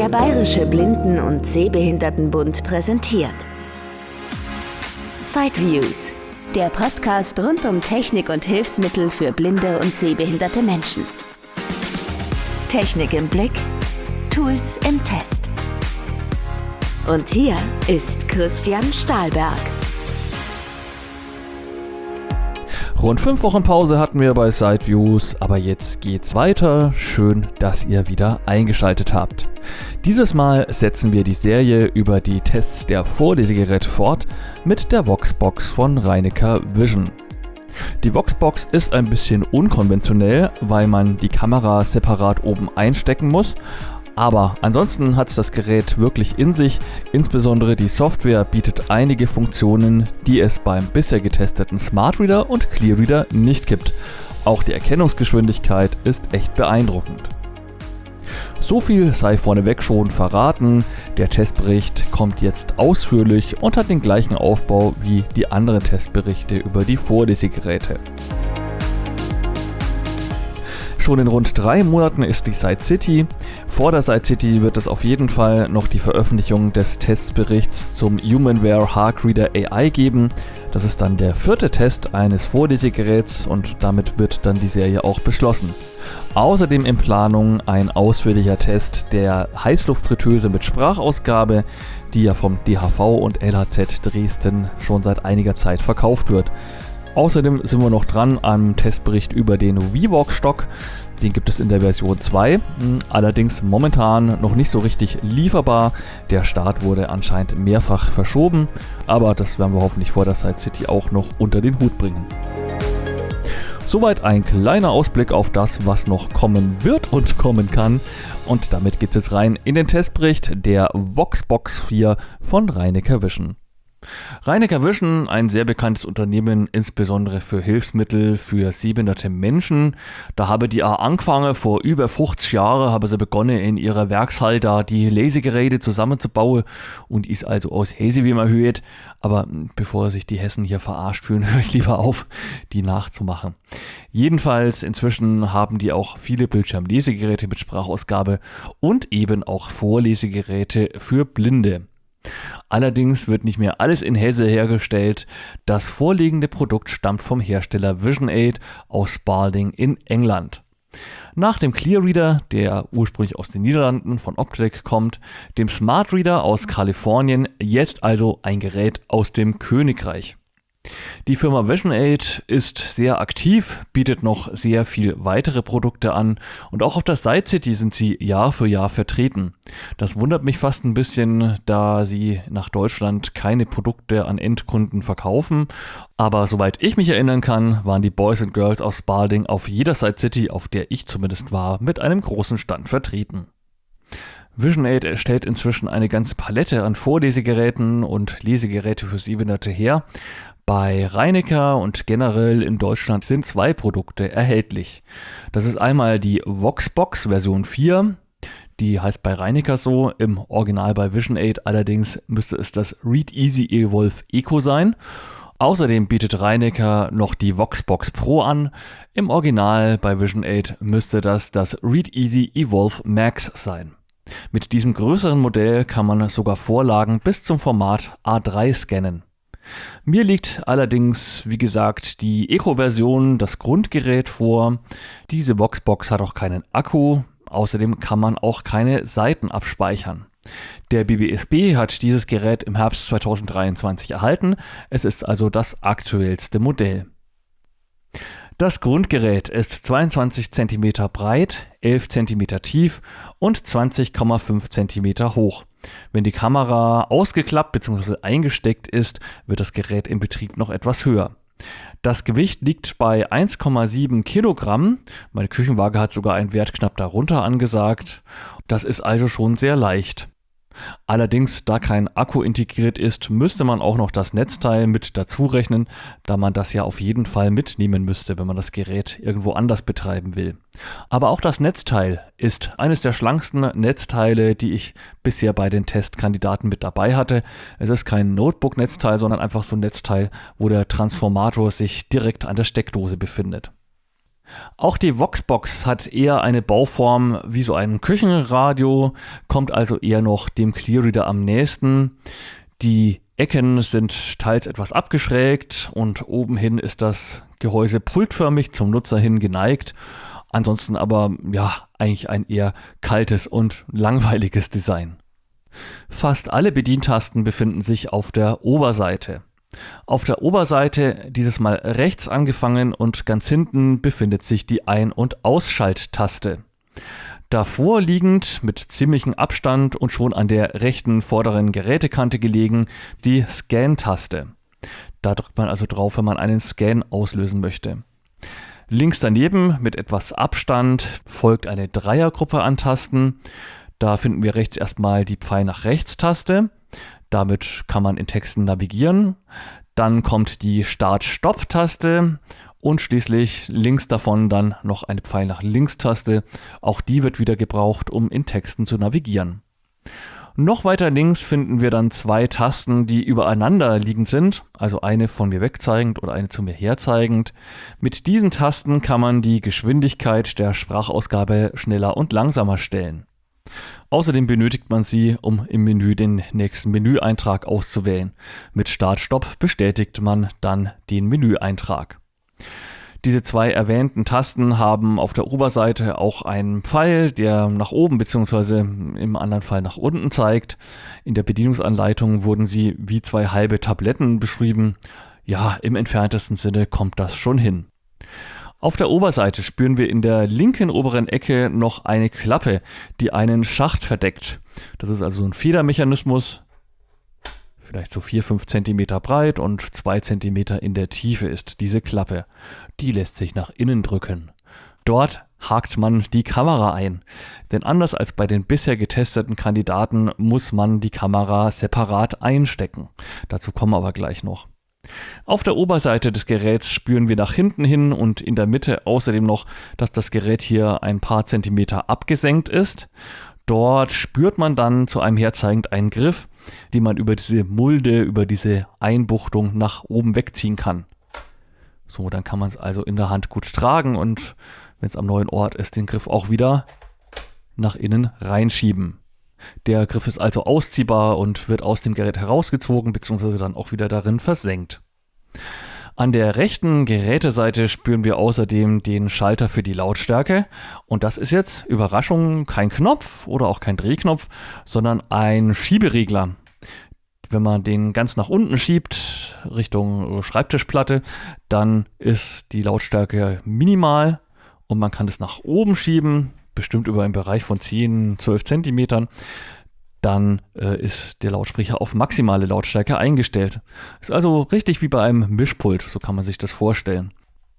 Der Bayerische Blinden- und Sehbehindertenbund präsentiert Sideviews, der Podcast rund um Technik und Hilfsmittel für blinde und sehbehinderte Menschen. Technik im Blick, Tools im Test. Und hier ist Christian Stahlberg. Rund 5 Wochen Pause hatten wir bei Sideviews, aber jetzt geht's weiter. Schön, dass ihr wieder eingeschaltet habt. Dieses Mal setzen wir die Serie über die Tests der Vorlesegeräte fort mit der VoxBox von Reinecker Vision. Die VoxBox ist ein bisschen unkonventionell, weil man die Kamera separat oben einstecken muss. Aber ansonsten hat das Gerät wirklich in sich, insbesondere die Software bietet einige Funktionen, die es beim bisher getesteten Smart Reader und Clear Reader nicht gibt. Auch die Erkennungsgeschwindigkeit ist echt beeindruckend. So viel sei vorneweg schon verraten, der Testbericht kommt jetzt ausführlich und hat den gleichen Aufbau wie die anderen Testberichte über die Vorlesegeräte. Schon in rund 3 Monaten ist die Sight City. Vor der Sight City wird es auf jeden Fall noch die Veröffentlichung des Testberichts zum HumanWare HeartReader AI geben. Das ist dann der 4. Test eines Vorlesegeräts und damit wird dann die Serie auch beschlossen. Außerdem in Planung ein ausführlicher Test der Heißluftfritteuse mit Sprachausgabe, die ja vom DHV und LHZ Dresden schon seit einiger Zeit verkauft wird. Außerdem sind wir noch dran am Testbericht über den VVOG-Stock. Den gibt es in der Version 2, allerdings momentan noch nicht so richtig lieferbar. Der Start wurde anscheinend mehrfach verschoben, aber das werden wir hoffentlich vor der Sight City auch noch unter den Hut bringen. Soweit ein kleiner Ausblick auf das, was noch kommen wird und kommen kann. Und damit geht's jetzt rein in den Testbericht der VoxBox 4 von Reinecker Vision. Reinecker Vision, ein sehr bekanntes Unternehmen, insbesondere für Hilfsmittel für sehbehinderte Menschen. Da habe die auch angefangen, vor über 50 Jahren habe sie begonnen, in ihrer Werkshalle da die Lesegeräte zusammenzubauen und ist also aus Hesse, wie man hört. Aber bevor sich die Hessen hier verarscht fühlen, höre ich lieber auf, die nachzumachen. Jedenfalls, inzwischen haben die auch viele Bildschirmlesegeräte mit Sprachausgabe und eben auch Vorlesegeräte für Blinde. Allerdings wird nicht mehr alles in Hesse hergestellt. Das vorliegende Produkt stammt vom Hersteller VisionAid aus Spalding in England. Nach dem Clear Reader, der ursprünglich aus den Niederlanden von Optrek kommt, dem Smart Reader aus Kalifornien, jetzt also ein Gerät aus dem Königreich. Die Firma VisionAid ist sehr aktiv, bietet noch sehr viel weitere Produkte an und auch auf der Sight City sind sie Jahr für Jahr vertreten. Das wundert mich fast ein bisschen, da sie nach Deutschland keine Produkte an Endkunden verkaufen, aber soweit ich mich erinnern kann, waren die Boys and Girls aus Spalding auf jeder Sight City, auf der ich zumindest war, mit einem großen Stand vertreten. VisionAid stellt inzwischen eine ganze Palette an Vorlesegeräten und Lesegeräte für Sehbehinderte her. Bei Reinecker und generell in Deutschland sind 2 Produkte erhältlich. Das ist einmal die VoxBox Version 4, die heißt bei Reinecker so, im Original bei VisionAid allerdings müsste es das Read Easy Evolve Eco sein. Außerdem bietet Reinecker noch die VoxBox Pro an. Im Original bei VisionAid müsste das Read Easy Evolve Max sein. Mit diesem größeren Modell kann man sogar Vorlagen bis zum Format A3 scannen. Mir liegt allerdings, wie gesagt, die Eco-Version, das Grundgerät vor. Diese VoxBox hat auch keinen Akku, außerdem kann man auch keine Seiten abspeichern. Der BBSB hat dieses Gerät im Herbst 2023 erhalten, es ist also das aktuellste Modell. Das Grundgerät ist 22 cm breit, 11 cm tief und 20,5 cm hoch. Wenn die Kamera ausgeklappt bzw. eingesteckt ist, wird das Gerät im Betrieb noch etwas höher. Das Gewicht liegt bei 1,7 Kilogramm. Meine Küchenwaage hat sogar einen Wert knapp darunter angesagt. Das ist also schon sehr leicht. Allerdings, da kein Akku integriert ist, müsste man auch noch das Netzteil mit dazu rechnen, da man das ja auf jeden Fall mitnehmen müsste, wenn man das Gerät irgendwo anders betreiben will. Aber auch das Netzteil ist eines der schlanksten Netzteile, die ich bisher bei den Testkandidaten mit dabei hatte. Es ist kein Notebook-Netzteil, sondern einfach so ein Netzteil, wo der Transformator sich direkt an der Steckdose befindet. Auch die Voxbox hat eher eine Bauform wie so ein Küchenradio, kommt also eher noch dem ClearReader am nächsten. Die Ecken sind teils etwas abgeschrägt und oben hin ist das Gehäuse pultförmig zum Nutzer hin geneigt. Ansonsten aber eigentlich ein eher kaltes und langweiliges Design. Fast alle Bedientasten befinden sich auf der Oberseite. Auf der Oberseite dieses Mal rechts angefangen und ganz hinten befindet sich die Ein- und Ausschalttaste. Davor liegend, mit ziemlichem Abstand und schon an der rechten vorderen Gerätekante gelegen, die Scan-Taste. Da drückt man also drauf, wenn man einen Scan auslösen möchte. Links daneben, mit etwas Abstand, folgt eine Dreiergruppe an Tasten. Da finden wir rechts erstmal die Pfeil nach rechts Taste. Damit kann man in Texten navigieren. Dann kommt die Start-Stopp-Taste. Und schließlich links davon dann noch eine Pfeil nach links Taste. Auch die wird wieder gebraucht, um in Texten zu navigieren. Noch weiter links finden wir dann zwei Tasten, die übereinander liegend sind. Also eine von mir wegzeigend oder eine zu mir herzeigend. Mit diesen Tasten kann man die Geschwindigkeit der Sprachausgabe schneller und langsamer stellen. Außerdem benötigt man sie, um im Menü den nächsten Menüeintrag auszuwählen. Mit Start-Stopp bestätigt man dann den Menüeintrag. Diese zwei erwähnten Tasten haben auf der Oberseite auch einen Pfeil, der nach oben bzw. im anderen Fall nach unten zeigt. In der Bedienungsanleitung wurden sie wie zwei halbe Tabletten beschrieben. Ja, im entferntesten Sinne kommt das schon hin. Auf der Oberseite spüren wir in der linken oberen Ecke noch eine Klappe, die einen Schacht verdeckt. Das ist also ein Federmechanismus. Vielleicht so 4-5 cm breit und 2 cm in der Tiefe ist diese Klappe. Die lässt sich nach innen drücken. Dort hakt man die Kamera ein. Denn anders als bei den bisher getesteten Kandidaten muss man die Kamera separat einstecken. Dazu kommen wir aber gleich noch. Auf der Oberseite des Geräts spüren wir nach hinten hin und in der Mitte außerdem noch, dass das Gerät hier ein paar Zentimeter abgesenkt ist. Dort spürt man dann zu einem herzeigend einen Griff, den man über diese Mulde, über diese Einbuchtung nach oben wegziehen kann. So, dann kann man es also in der Hand gut tragen und wenn es am neuen Ort ist, den Griff auch wieder nach innen reinschieben. Der Griff ist also ausziehbar und wird aus dem Gerät herausgezogen bzw. dann auch wieder darin versenkt. An der rechten Geräteseite spüren wir außerdem den Schalter für die Lautstärke und das ist jetzt, Überraschung, kein Knopf oder auch kein Drehknopf, sondern ein Schieberegler. Wenn man den ganz nach unten schiebt, Richtung Schreibtischplatte, dann ist die Lautstärke minimal und man kann es nach oben schieben, bestimmt über einen Bereich von 10-12 Zentimetern. Dann ist der Lautsprecher auf maximale Lautstärke eingestellt. Ist also richtig wie bei einem Mischpult, so kann man sich das vorstellen.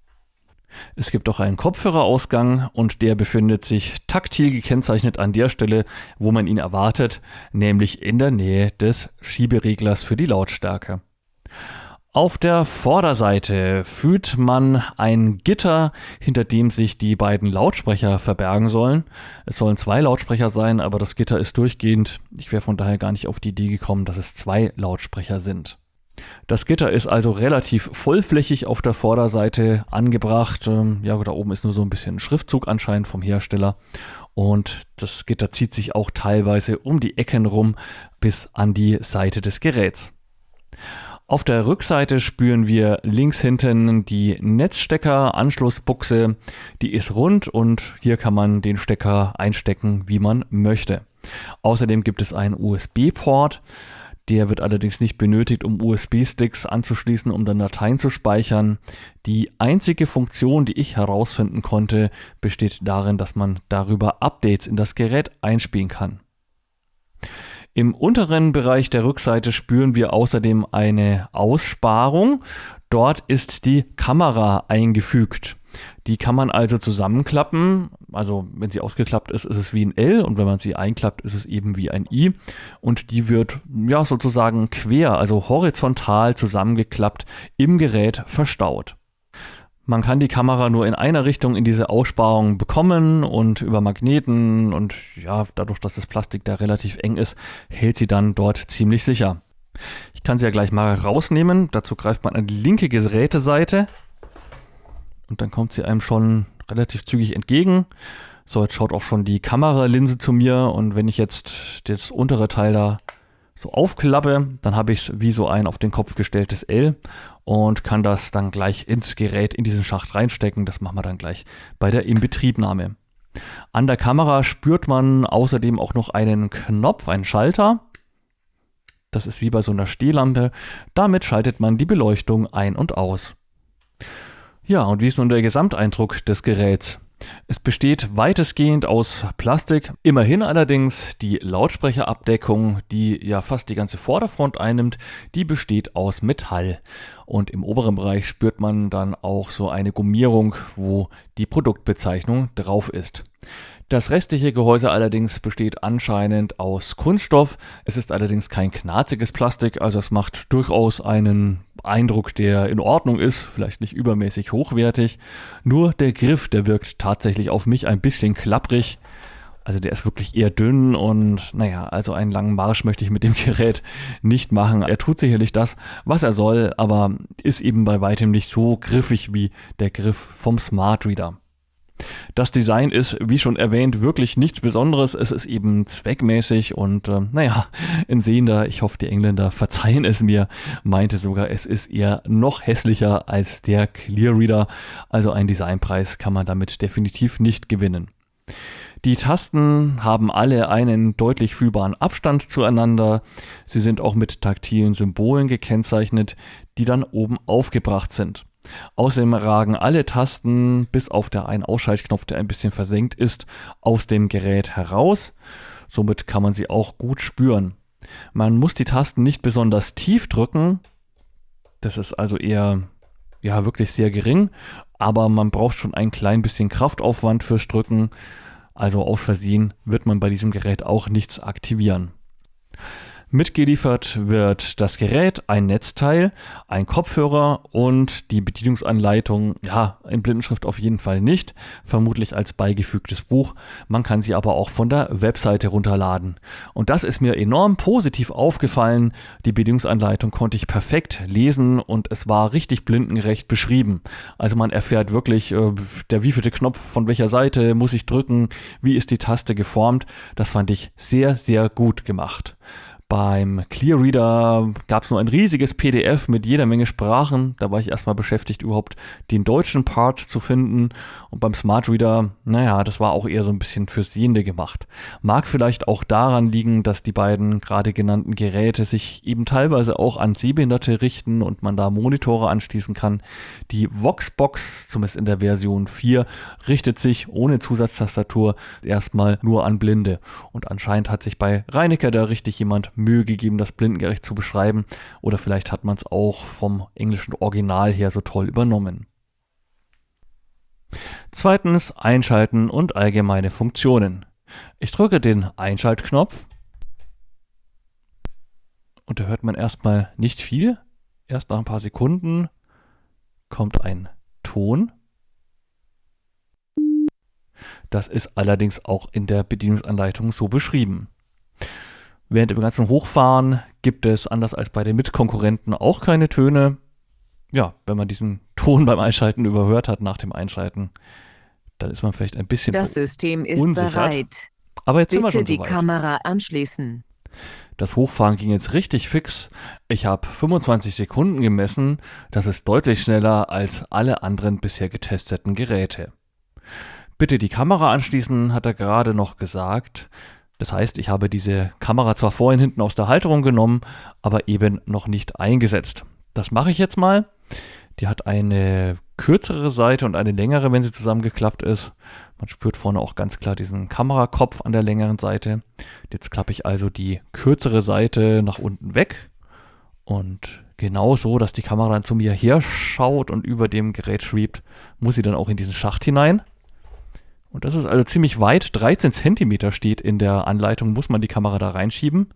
Es gibt auch einen Kopfhörerausgang und der befindet sich taktil gekennzeichnet an der Stelle, wo man ihn erwartet, nämlich in der Nähe des Schiebereglers für die Lautstärke. Auf der Vorderseite führt man ein Gitter, hinter dem sich die beiden Lautsprecher verbergen sollen. Es sollen 2 Lautsprecher sein, aber das Gitter ist durchgehend. Ich wäre von daher gar nicht auf die Idee gekommen, dass es 2 Lautsprecher sind. Das Gitter ist also relativ vollflächig auf der Vorderseite angebracht. Da oben ist nur so ein bisschen ein Schriftzug anscheinend vom Hersteller. Und das Gitter zieht sich auch teilweise um die Ecken rum bis an die Seite des Geräts. Auf der Rückseite spüren wir links hinten die Netzstecker-Anschlussbuchse. Die ist rund und hier kann man den Stecker einstecken, wie man möchte. Außerdem gibt es einen USB-Port. Der wird allerdings nicht benötigt, um USB-Sticks anzuschließen, um dann Dateien zu speichern. Die einzige Funktion, die ich herausfinden konnte, besteht darin, dass man darüber Updates in das Gerät einspielen kann. Im unteren Bereich der Rückseite spüren wir außerdem eine Aussparung. Dort ist die Kamera eingefügt. Die kann man also zusammenklappen. Also wenn sie ausgeklappt ist, ist es wie ein L und wenn man sie einklappt, ist es eben wie ein I. Und die wird sozusagen quer, also horizontal zusammengeklappt im Gerät verstaut. Man kann die Kamera nur in einer Richtung in diese Aussparung bekommen und über Magneten und dadurch, dass das Plastik da relativ eng ist, hält sie dann dort ziemlich sicher. Ich kann sie ja gleich mal rausnehmen. Dazu greift man an die linke Geräteseite und dann kommt sie einem schon relativ zügig entgegen. So, jetzt schaut auch schon die Kameralinse zu mir und wenn ich jetzt das untere Teil da so aufklappe, dann habe ich es wie so ein auf den Kopf gestelltes L und kann das dann gleich ins Gerät in diesen Schacht reinstecken. Das machen wir dann gleich bei der Inbetriebnahme. An der Kamera spürt man außerdem auch noch einen Knopf, einen Schalter. Das ist wie bei so einer Stehlampe. Damit schaltet man die Beleuchtung ein und aus. Ja, und wie ist nun der Gesamteindruck des Geräts? Es besteht weitestgehend aus Plastik, immerhin allerdings die Lautsprecherabdeckung, die ja fast die ganze Vorderfront einnimmt, die besteht aus Metall. Und im oberen Bereich spürt man dann auch so eine Gummierung, wo die Produktbezeichnung drauf ist. Das restliche Gehäuse allerdings besteht anscheinend aus Kunststoff. Es ist allerdings kein knarziges Plastik, also es macht durchaus einen Eindruck, der in Ordnung ist, vielleicht nicht übermäßig hochwertig. Nur der Griff, der wirkt tatsächlich auf mich ein bisschen klapprig. Also der ist wirklich eher dünn und naja, also einen langen Marsch möchte ich mit dem Gerät nicht machen. Er tut sicherlich das, was er soll, aber ist eben bei weitem nicht so griffig wie der Griff vom Smart Reader. Das Design ist, wie schon erwähnt, wirklich nichts Besonderes. Es ist eben zweckmäßig und naja, ein Sehender, ich hoffe die Engländer verzeihen es mir, meinte sogar, es ist eher noch hässlicher als der Clear Reader. Also einen Designpreis kann man damit definitiv nicht gewinnen. Die Tasten haben alle einen deutlich fühlbaren Abstand zueinander. Sie sind auch mit taktilen Symbolen gekennzeichnet, die dann oben aufgebracht sind. Außerdem ragen alle Tasten, bis auf der Ein-Ausschaltknopf, der ein bisschen versenkt ist, aus dem Gerät heraus. Somit kann man sie auch gut spüren. Man muss die Tasten nicht besonders tief drücken. Das ist also eher, ja, wirklich sehr gering. Aber man braucht schon ein klein bisschen Kraftaufwand fürs Drücken. Also aus Versehen wird man bei diesem Gerät auch nichts aktivieren. Mitgeliefert wird das Gerät, ein Netzteil, ein Kopfhörer und die Bedienungsanleitung, ja, in Blindenschrift auf jeden Fall nicht, vermutlich als beigefügtes Buch. Man kann sie aber auch von der Webseite runterladen. Und das ist mir enorm positiv aufgefallen. Die Bedienungsanleitung konnte ich perfekt lesen und es war richtig blindengerecht beschrieben. Also man erfährt wirklich, der wievielte Knopf von welcher Seite muss ich drücken, wie ist die Taste geformt. Das fand ich sehr, sehr gut gemacht. Beim Clear Reader gab es nur ein riesiges PDF mit jeder Menge Sprachen. Da war ich erstmal beschäftigt, überhaupt den deutschen Part zu finden. Und beim Smart Reader, naja, das war auch eher so ein bisschen fürs Sehende gemacht. Mag vielleicht auch daran liegen, dass die beiden gerade genannten Geräte sich eben teilweise auch an Sehbehinderte richten und man da Monitore anschließen kann. Die Voxbox, zumindest in der Version 4, richtet sich ohne Zusatztastatur erstmal nur an Blinde. Und anscheinend hat sich bei Reinecker da richtig jemand Mühe gegeben, das blindengerecht zu beschreiben. Oder vielleicht hat man es auch vom englischen Original her so toll übernommen. Zweitens, Einschalten und allgemeine Funktionen. Ich drücke den Einschaltknopf und da hört man erstmal nicht viel. Erst nach ein paar Sekunden kommt ein Ton. Das ist allerdings auch in der Bedienungsanleitung so beschrieben. Während dem ganzen Hochfahren gibt es, anders als bei den Mitkonkurrenten, auch keine Töne. Ja, wenn man diesen Ton beim Einschalten überhört hat nach dem Einschalten, dann ist man vielleicht ein bisschen Das System ist unsichert. bereit. Aber jetzt sind wir Bitte schon die soweit. Kamera anschließen. Das Hochfahren ging jetzt richtig fix. Ich habe 25 Sekunden gemessen. Das ist deutlich schneller als alle anderen bisher getesteten Geräte. Bitte die Kamera anschließen, hat er gerade noch gesagt. Das heißt, ich habe diese Kamera zwar vorhin hinten aus der Halterung genommen, aber eben noch nicht eingesetzt. Das mache ich jetzt mal. Die hat eine kürzere Seite und eine längere, wenn sie zusammengeklappt ist. Man spürt vorne auch ganz klar diesen Kamerakopf an der längeren Seite. Jetzt klappe ich also die kürzere Seite nach unten weg und genau so, dass die Kamera dann zu mir her schaut und über dem Gerät schwebt, muss sie dann auch in diesen Schacht hinein. Und das ist also ziemlich weit, 13 cm steht in der Anleitung, muss man die Kamera da reinschieben.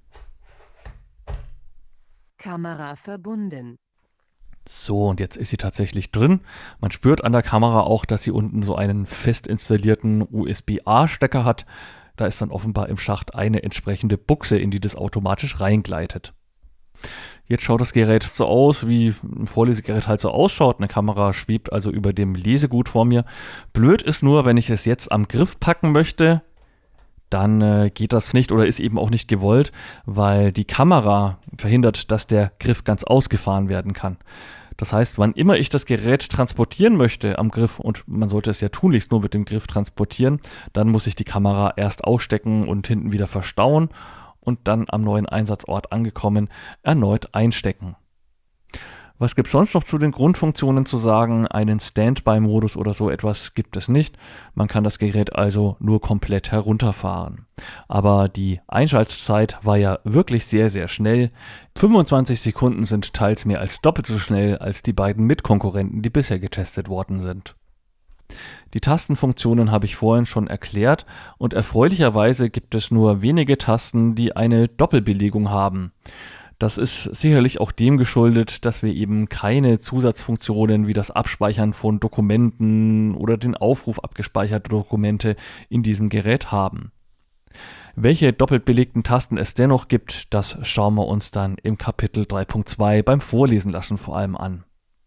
Kamera verbunden. So, und jetzt ist sie tatsächlich drin. Man spürt an der Kamera auch, dass sie unten so einen fest installierten USB-A-Stecker hat. Da ist dann offenbar im Schacht eine entsprechende Buchse, in die das automatisch reingleitet. Jetzt schaut das Gerät so aus, wie ein Vorlesegerät halt so ausschaut. Eine Kamera schwebt also über dem Lesegut vor mir. Blöd ist nur, wenn ich es jetzt am Griff packen möchte, dann geht das nicht oder ist eben auch nicht gewollt, weil die Kamera verhindert, dass der Griff ganz ausgefahren werden kann. Das heißt, wann immer ich das Gerät transportieren möchte am Griff, und man sollte es ja tunlichst nur mit dem Griff transportieren, dann muss ich die Kamera erst ausstecken und hinten wieder verstauen und dann am neuen Einsatzort angekommen erneut einstecken. Was gibt es sonst noch zu den Grundfunktionen zu sagen? Einen Standby-Modus oder so etwas gibt es nicht. Man kann das Gerät also nur komplett herunterfahren. Aber die Einschaltzeit war ja wirklich sehr, sehr schnell. 25 Sekunden sind teils mehr als doppelt so schnell als die beiden Mitkonkurrenten, die bisher getestet worden sind. Die Tastenfunktionen habe ich vorhin schon erklärt und erfreulicherweise gibt es nur wenige Tasten, die eine Doppelbelegung haben. Das ist sicherlich auch dem geschuldet, dass wir eben keine Zusatzfunktionen wie das Abspeichern von Dokumenten oder den Aufruf abgespeicherter Dokumente in diesem Gerät haben. Welche doppelt belegten Tasten es dennoch gibt, das schauen wir uns dann im Kapitel 3.2 beim Vorlesen lassen vor allem an.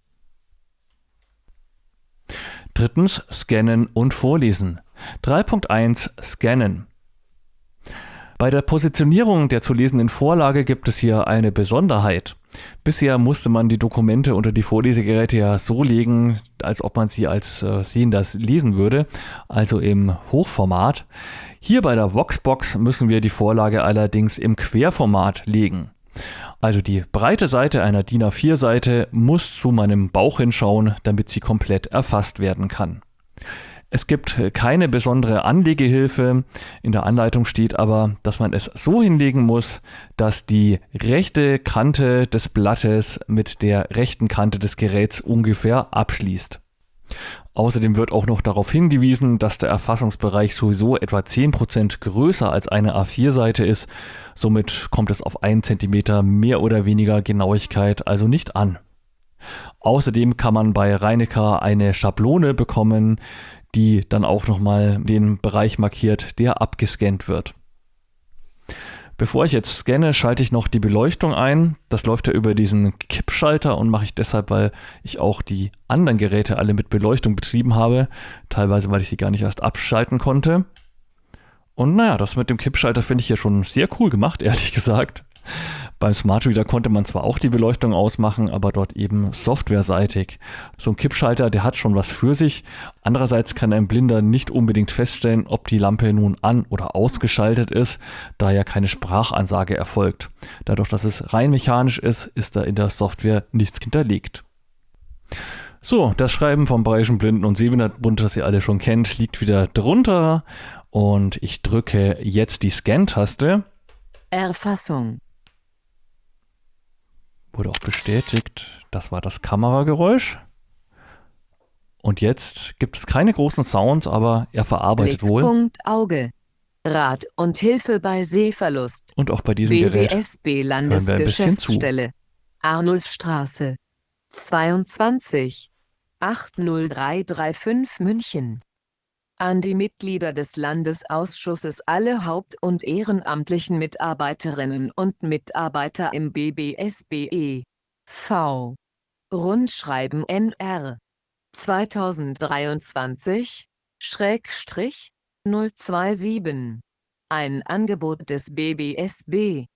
Drittens, Scannen und Vorlesen. 3.1 Scannen. Bei der Positionierung der zu lesenden Vorlage gibt es hier eine Besonderheit. Bisher musste man die Dokumente unter die Vorlesegeräte ja so legen, als ob man sie als Sehender lesen würde, also im Hochformat. Hier bei der Voxbox müssen wir die Vorlage allerdings im Querformat legen. Also die breite Seite einer DIN A4-Seite muss zu meinem Bauch hinschauen, damit sie komplett erfasst werden kann. Es gibt keine besondere Anlegehilfe. In der Anleitung steht aber, dass man es so hinlegen muss, dass die rechte Kante des Blattes mit der rechten Kante des Geräts ungefähr abschließt. Außerdem wird auch noch darauf hingewiesen, dass der Erfassungsbereich sowieso etwa 10% größer als eine A4-Seite ist. Somit kommt es auf 1 cm mehr oder weniger Genauigkeit also nicht an. Außerdem kann man bei Reinecker eine Schablone bekommen, die dann auch nochmal den Bereich markiert, der abgescannt wird. Bevor ich jetzt scanne, schalte ich noch die Beleuchtung ein. Das läuft ja über diesen Kippschalter und mache ich deshalb, weil ich auch die anderen Geräte alle mit Beleuchtung betrieben habe. Teilweise, weil ich sie gar nicht erst abschalten konnte. Und naja, das mit dem Kippschalter finde ich hier schon sehr cool gemacht, ehrlich gesagt. Beim Smart Reader konnte man zwar auch die Beleuchtung ausmachen, aber dort eben softwareseitig. So ein Kippschalter, der hat schon was für sich. Andererseits kann ein Blinder nicht unbedingt feststellen, ob die Lampe nun an- oder ausgeschaltet ist, da ja keine Sprachansage erfolgt. Dadurch, dass es rein mechanisch ist, ist da in der Software nichts hinterlegt. So, das Schreiben vom Bayerischen Blinden- und Sehbehindertenbund, das ihr alle schon kennt, liegt wieder drunter. Und ich drücke jetzt die Scan-Taste. Erfassung. Wurde auch bestätigt, das war das Kamerageräusch. Und jetzt gibt es keine großen Sounds, aber er verarbeitet wohl. Blickpunkt Auge. Rat und Hilfe bei Sehverlust. Und auch bei diesem Gerät BBSB hören wir ein bisschen zu. Landesgeschäftsstelle. Arnulfstraße. 22 80335 München. An die Mitglieder des Landesausschusses, alle haupt- und ehrenamtlichen Mitarbeiterinnen und Mitarbeiter im BBSB e.V. Rundschreiben NR 2023/027. Ein Angebot des BBSB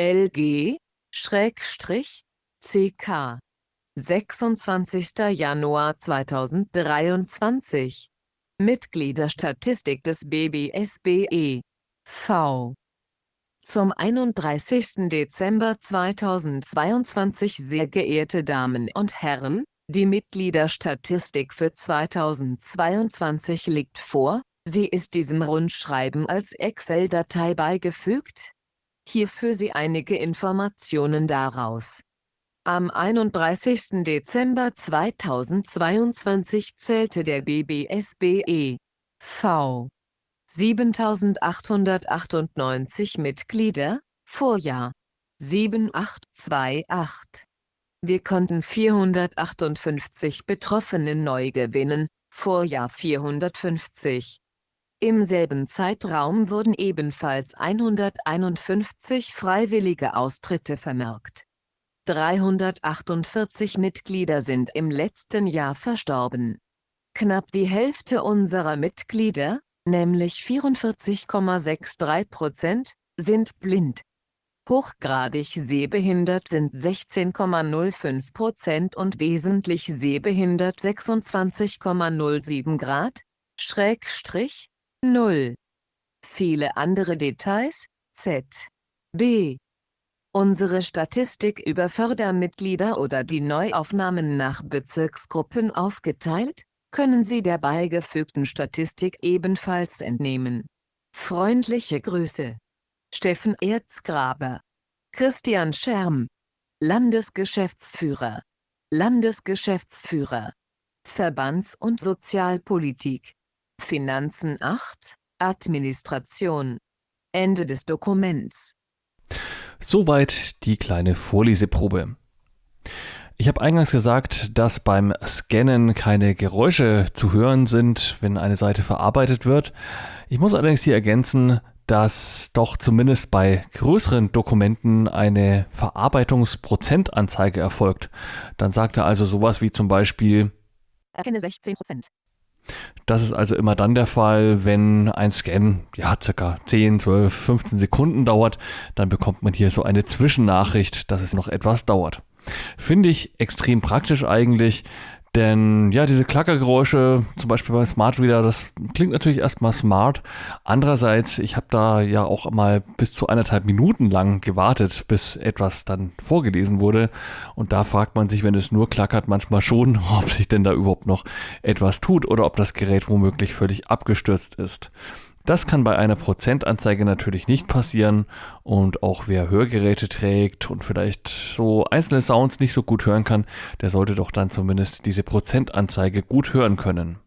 LG/CK 26. Januar 2023. Mitgliederstatistik des BBSB e.V. Zum 31. Dezember 2022. Sehr geehrte Damen und Herren, die Mitgliederstatistik für 2022 liegt vor. Sie ist diesem Rundschreiben als Excel-Datei beigefügt. Hier für Sie einige Informationen daraus. Am 31. Dezember 2022 zählte der BBSB e.V. 7.898 Mitglieder, Vorjahr 7828. Wir konnten 458 Betroffene neu gewinnen, Vorjahr 450. Im selben Zeitraum wurden ebenfalls 151 freiwillige Austritte vermerkt. 348 Mitglieder sind im letzten Jahr verstorben. Knapp die Hälfte unserer Mitglieder, nämlich 44,63%, sind blind. Hochgradig sehbehindert sind 16,05% und wesentlich sehbehindert 26,07 Grad, Schrägstrich, 0. Viele andere Details, Z.B. Unsere Statistik über Fördermitglieder oder die Neuaufnahmen nach Bezirksgruppen aufgeteilt, können Sie der beigefügten Statistik ebenfalls entnehmen. Freundliche Grüße. Steffen Erzgraber. Christian Scherm. Landesgeschäftsführer. Landesgeschäftsführer. Verbands- und Sozialpolitik. Finanzen 8, Administration. Ende des Dokuments. Soweit die kleine Vorleseprobe. Ich habe eingangs gesagt, dass beim Scannen keine Geräusche zu hören sind, wenn eine Seite verarbeitet wird. Ich muss allerdings hier ergänzen, dass doch zumindest bei größeren Dokumenten eine Verarbeitungsprozentanzeige erfolgt. Dann sagt er also sowas wie zum Beispiel: Erkenne 16%. Das ist also immer dann der Fall, wenn ein Scan ca. 10, 12, 15 Sekunden dauert, dann bekommt man hier so eine Zwischennachricht, dass es noch etwas dauert. Finde ich extrem praktisch eigentlich, denn ja, diese Klackergeräusche, zum Beispiel beim Smart Reader, das klingt natürlich erstmal smart. Andererseits, ich habe da ja auch mal bis zu 1,5 Minuten lang gewartet, bis etwas dann vorgelesen wurde. Und da fragt man sich, wenn es nur klackert, manchmal schon, ob sich denn da überhaupt noch etwas tut oder ob das Gerät womöglich völlig abgestürzt ist. Das kann bei einer Prozentanzeige natürlich nicht passieren und auch wer Hörgeräte trägt und vielleicht so einzelne Sounds nicht so gut hören kann, der sollte doch dann zumindest diese Prozentanzeige gut hören können.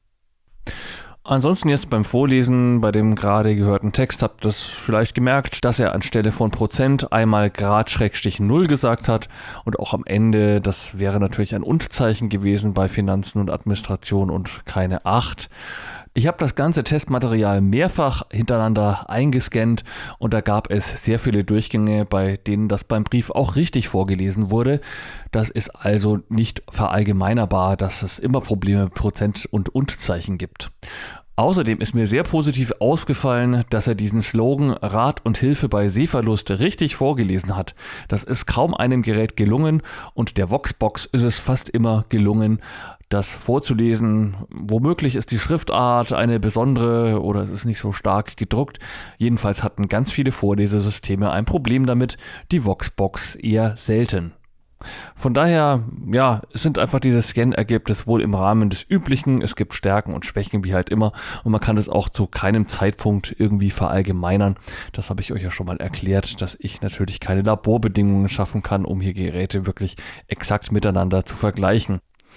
Ansonsten jetzt beim Vorlesen bei dem gerade gehörten Text habt ihr das vielleicht gemerkt, dass er anstelle von Prozent einmal Grad-0 gesagt hat und auch am Ende, das wäre natürlich ein Und-Zeichen gewesen bei Finanzen und Administration und keine 8. Ich habe das ganze Testmaterial mehrfach hintereinander eingescannt und da gab es sehr viele Durchgänge, bei denen das beim Brief auch richtig vorgelesen wurde. Das ist also nicht verallgemeinerbar, dass es immer Probleme mit Prozent- und Und-Zeichen gibt. Außerdem ist mir sehr positiv aufgefallen, dass er diesen Slogan Rat und Hilfe bei Sehverlust richtig vorgelesen hat. Das ist kaum einem Gerät gelungen und der Voxbox ist es fast immer gelungen, das vorzulesen. Womöglich ist die Schriftart eine besondere oder es ist nicht so stark gedruckt. Jedenfalls hatten ganz viele Vorlesesysteme ein Problem damit, die Voxbox eher selten. Von daher, ja, sind einfach diese Scan-Ergebnisse wohl im Rahmen des Üblichen. Es gibt Stärken und Schwächen wie halt immer und man kann es auch zu keinem Zeitpunkt irgendwie verallgemeinern. Das habe ich euch ja schon mal erklärt, dass ich natürlich keine Laborbedingungen schaffen kann, um hier Geräte wirklich exakt miteinander zu vergleichen.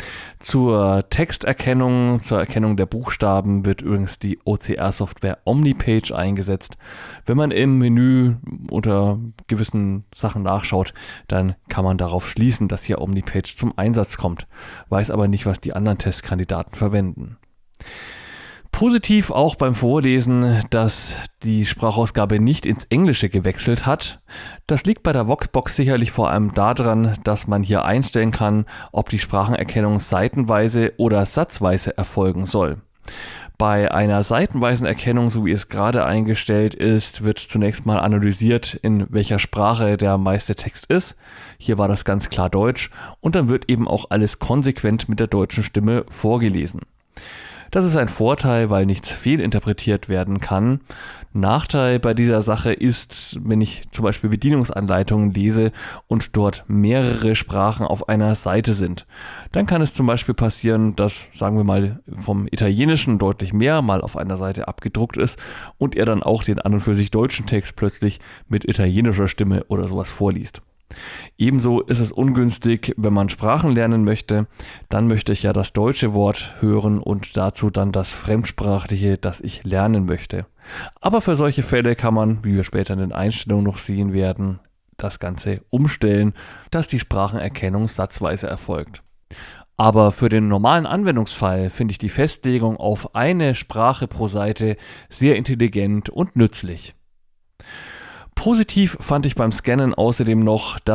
Zur Texterkennung, zur Erkennung der Buchstaben wird übrigens die OCR-Software Omnipage eingesetzt. Wenn man im Menü unter gewissen Sachen nachschaut, dann kann man darauf schließen, dass hier Omnipage zum Einsatz kommt. Weiß aber nicht, was die anderen Testkandidaten verwenden. Positiv auch beim Vorlesen, dass die Sprachausgabe nicht ins Englische gewechselt hat. Das liegt bei der Voxbox sicherlich vor allem daran, dass man hier einstellen kann, ob die Sprachenerkennung seitenweise oder satzweise erfolgen soll. Bei einer seitenweisen Erkennung, so wie es gerade eingestellt ist, wird zunächst mal analysiert, in welcher Sprache der meiste Text ist. Hier war das ganz klar Deutsch und dann wird eben auch alles konsequent mit der deutschen Stimme vorgelesen. Das ist ein Vorteil, weil nichts fehlinterpretiert werden kann. Nachteil bei dieser Sache ist, wenn ich zum Beispiel Bedienungsanleitungen lese und dort mehrere Sprachen auf einer Seite sind. Dann kann es zum Beispiel passieren, dass, sagen wir mal, vom Italienischen deutlich mehr mal auf einer Seite abgedruckt ist und er dann auch den an und für sich deutschen Text plötzlich mit italienischer Stimme oder sowas vorliest. Ebenso ist es ungünstig, wenn man Sprachen lernen möchte, dann möchte ich ja das deutsche Wort hören und dazu dann das fremdsprachliche, das ich lernen möchte. Aber für solche Fälle kann man, wie wir später in den Einstellungen noch sehen werden, das Ganze umstellen, dass die Sprachenerkennung satzweise erfolgt. Aber für den normalen Anwendungsfall finde ich die Festlegung auf eine Sprache pro Seite sehr intelligent und nützlich. Positiv fand ich beim Scannen außerdem noch, dass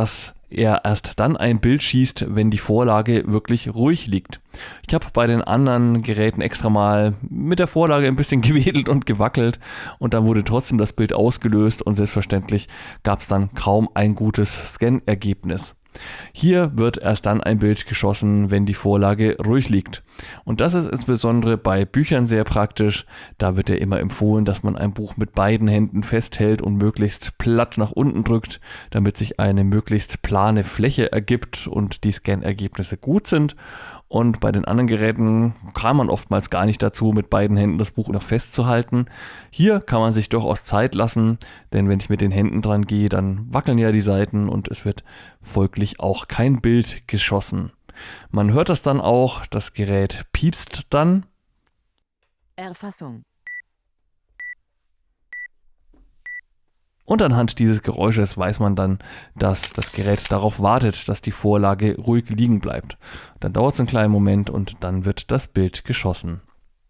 er erst dann ein Bild schießt, wenn die Vorlage wirklich ruhig liegt. Ich habe bei den anderen Geräten extra mal mit der Vorlage ein bisschen gewedelt und gewackelt und dann wurde trotzdem das Bild ausgelöst und selbstverständlich gab es dann kaum ein gutes Scan-Ergebnis. Hier wird erst dann ein Bild geschossen, wenn die Vorlage ruhig liegt. Und das ist insbesondere bei Büchern sehr praktisch. Da wird ja immer empfohlen, dass man ein Buch mit beiden Händen festhält und möglichst platt nach unten drückt, damit sich eine möglichst plane Fläche ergibt und die Scan-Ergebnisse gut sind. Und bei den anderen Geräten kam man oftmals gar nicht dazu, mit beiden Händen das Buch noch festzuhalten. Hier kann man sich durchaus Zeit lassen, denn wenn ich mit den Händen dran gehe, dann wackeln ja die Seiten und es wird folglich auch kein Bild geschossen. Man hört das dann auch, das Gerät piepst dann. Erfassung. Und anhand dieses Geräusches weiß man dann, dass das Gerät darauf wartet, dass die Vorlage ruhig liegen bleibt. Dann dauert es einen kleinen Moment und dann wird das Bild geschossen.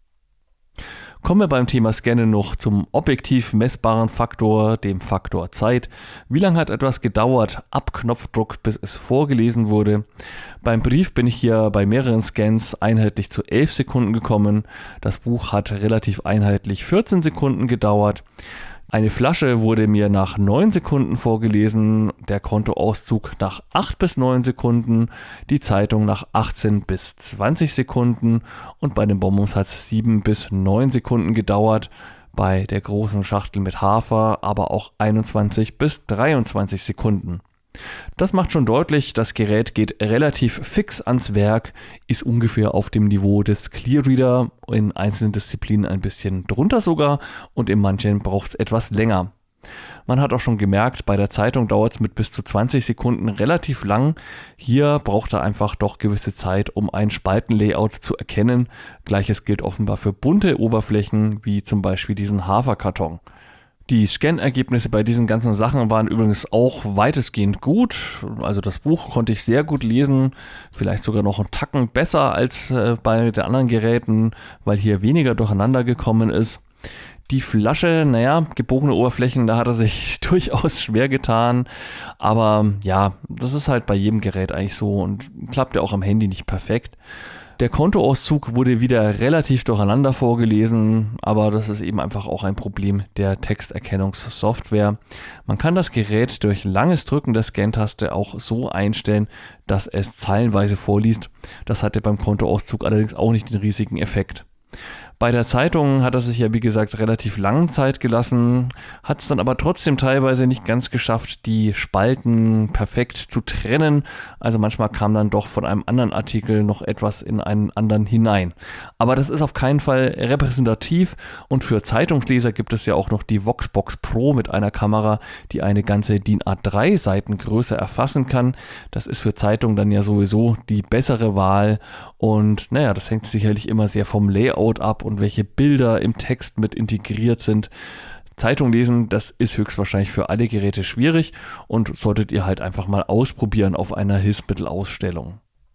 Kommen wir beim Thema Scannen noch zum objektiv messbaren Faktor, dem Faktor Zeit. Wie lange hat etwas gedauert ab Knopfdruck, bis es vorgelesen wurde? Beim Brief bin ich hier bei mehreren Scans einheitlich zu 11 Sekunden gekommen. Das Buch hat relativ einheitlich 14 Sekunden gedauert. Eine Flasche wurde mir nach 9 Sekunden vorgelesen, der Kontoauszug nach 8 bis 9 Sekunden, die Zeitung nach 18 bis 20 Sekunden und bei den Bonbons hat es 7 bis 9 Sekunden gedauert, bei der großen Schachtel mit Hafer aber auch 21 bis 23 Sekunden. Das macht schon deutlich, das Gerät geht relativ fix ans Werk, ist ungefähr auf dem Niveau des Clearreader, in einzelnen Disziplinen ein bisschen drunter sogar und in manchen braucht es etwas länger. Man hat auch schon gemerkt, bei der Zeitung dauert es mit bis zu 20 Sekunden relativ lang. Hier braucht er einfach doch gewisse Zeit, um ein Spaltenlayout zu erkennen. Gleiches gilt offenbar für bunte Oberflächen, wie zum Beispiel diesen Haferkarton. Die Scan-Ergebnisse bei diesen ganzen Sachen waren übrigens auch weitestgehend gut. Also das Buch konnte ich sehr gut lesen, vielleicht sogar noch einen Tacken besser als bei den anderen Geräten, weil hier weniger durcheinander gekommen ist. Die Flasche, gebogene Oberflächen, da hat er sich durchaus schwer getan. Aber ja, das ist halt bei jedem Gerät eigentlich so und klappt ja auch am Handy nicht perfekt. Der Kontoauszug wurde wieder relativ durcheinander vorgelesen, aber das ist eben einfach auch ein Problem der Texterkennungssoftware. Man kann das Gerät durch langes Drücken der Scan-Taste auch so einstellen, dass es zeilenweise vorliest. Das hatte beim Kontoauszug allerdings auch nicht den riesigen Effekt. Bei der Zeitung hat er sich ja wie gesagt relativ lange Zeit gelassen, hat es dann aber trotzdem teilweise nicht ganz geschafft, die Spalten perfekt zu trennen. Also manchmal kam dann doch von einem anderen Artikel noch etwas in einen anderen hinein. Aber das ist auf keinen Fall repräsentativ und für Zeitungsleser gibt es ja auch noch die Voxbox Pro mit einer Kamera, die eine ganze DIN A3 Seitengröße erfassen kann. Das ist für Zeitungen dann ja sowieso die bessere Wahl und das hängt sicherlich immer sehr vom Layout ab und welche Bilder im Text mit integriert sind. Zeitung lesen, das ist höchstwahrscheinlich für alle Geräte schwierig und solltet ihr halt einfach mal ausprobieren auf einer Hilfsmittelausstellung.